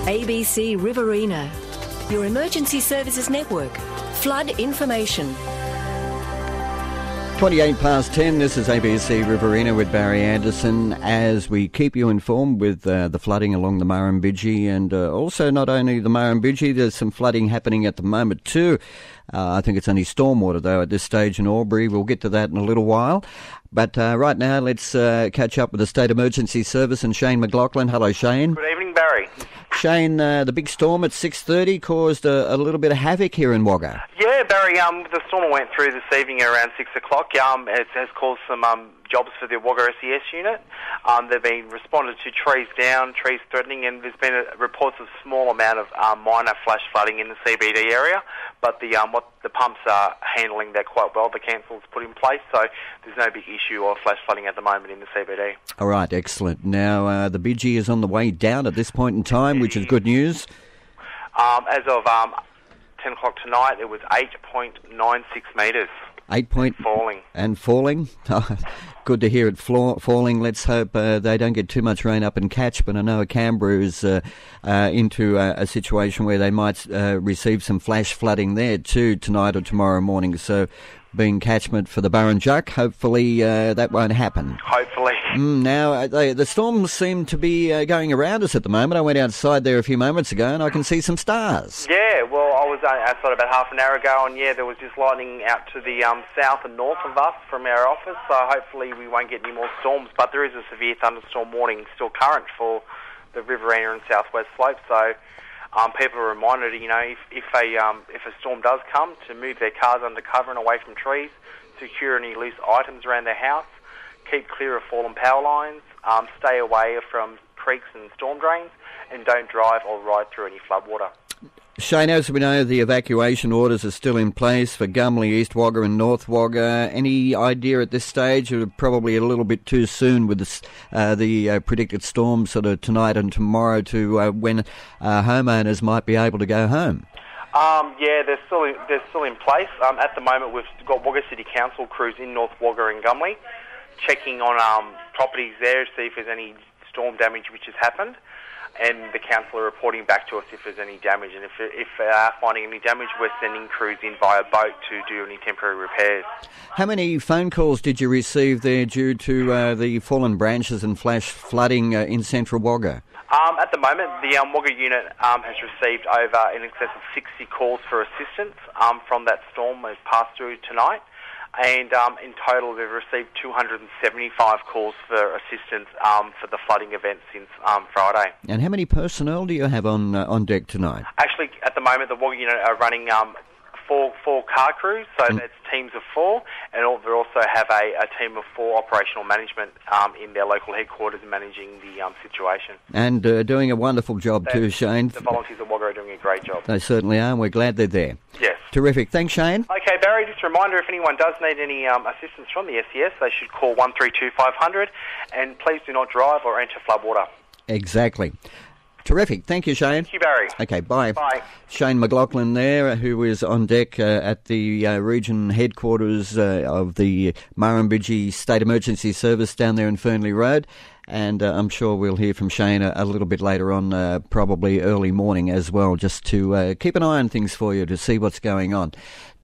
ABC Riverina, your emergency services network. Flood information. 28 past 10, this is ABC Riverina with Barry Anderson as we keep you informed with the flooding along the Murrumbidgee, and also not only the Murrumbidgee, there's some flooding happening at the moment too. I think it's only stormwater though at this stage in Albury. We'll get to that in a little while. But right now let's catch up with the State Emergency Service and Shane McLaughlin. Hello Shane. Good evening Barry. Shane, the big storm at 6:30 caused a little bit of havoc here in Wagga. Yeah, Barry, the storm went through this evening around 6 o'clock. It has caused some jobs for the Wagga SES unit. They've been responded to trees down, trees threatening, and there's been reports of small amount of minor flash flooding in the CBD area. But the pumps are handling that quite well. The council's put in place, so there's no big issue of flash flooding at the moment in the CBD. All right, excellent. Now the Bidgee is on the way down at this point in time, which is good news. As of 10 o'clock tonight, it was 8.96 metres. Falling. And falling. Good to hear it falling. Let's hope they don't get too much rain up in Catchment. I know Canberra is into a situation where they might receive some flash flooding there too tonight or tomorrow morning. So being catchment for the Burrinjuck, hopefully that won't happen. Hopefully. Now, the storms seem to be going around us at the moment. I went outside there a few moments ago and I can see some stars. Yeah, well, I was outside about half an hour ago, and yeah, there was just lightning out to the south and north of us from our office, so hopefully we won't get any more storms, but there is a severe thunderstorm warning still current for the Riverina and southwest slope, so people are reminded, if a storm does come, to move their cars under cover and away from trees, secure any loose items around their house, keep clear of fallen power lines, stay away from creeks and storm drains, and don't drive or ride through any floodwater. Shane, as we know, the evacuation orders are still in place for Gumley, East Wagga and North Wagga. Any idea at this stage, or probably a little bit too soon with the predicted storms sort of tonight and tomorrow to when homeowners might be able to go home? Yeah, they're still in place. At the moment, we've got Wagga City Council crews in North Wagga and Gumley checking on properties there to see if there's any storm damage which has happened. And the council are reporting back to us if there's any damage. And if they are finding any damage, we're sending crews in via boat to do any temporary repairs. How many phone calls did you receive there due to the fallen branches and flash flooding in central Wagga? At the moment, the Wagga unit has received over in excess of 60 calls for assistance from that storm that passed through tonight. And in total, they've received 275 calls for assistance for the flooding event since Friday. And how many personnel do you have on deck tonight? Actually, at the moment, the Wagga unit are running four car crews, so that's teams of four, and they also have a team of 4 operational management in their local headquarters managing the situation. And doing a wonderful job too, Shane. The volunteers at Wagga are doing a great job. They certainly are, and we're glad they're there. Yes. Terrific. Thanks, Shane. Okay, Barry, just a reminder, if anyone does need any assistance from the SES, they should call 132 500, and please do not drive or enter floodwater. Exactly. Terrific. Thank you, Shane. Thank you, Barry. Okay, bye. Bye. Shane McLaughlin there, who is on deck at the region headquarters of the Murrumbidgee State Emergency Service down there in Fernley Road. And I'm sure we'll hear from Shane a little bit later on, probably early morning as well, just to keep an eye on things for you to see what's going on.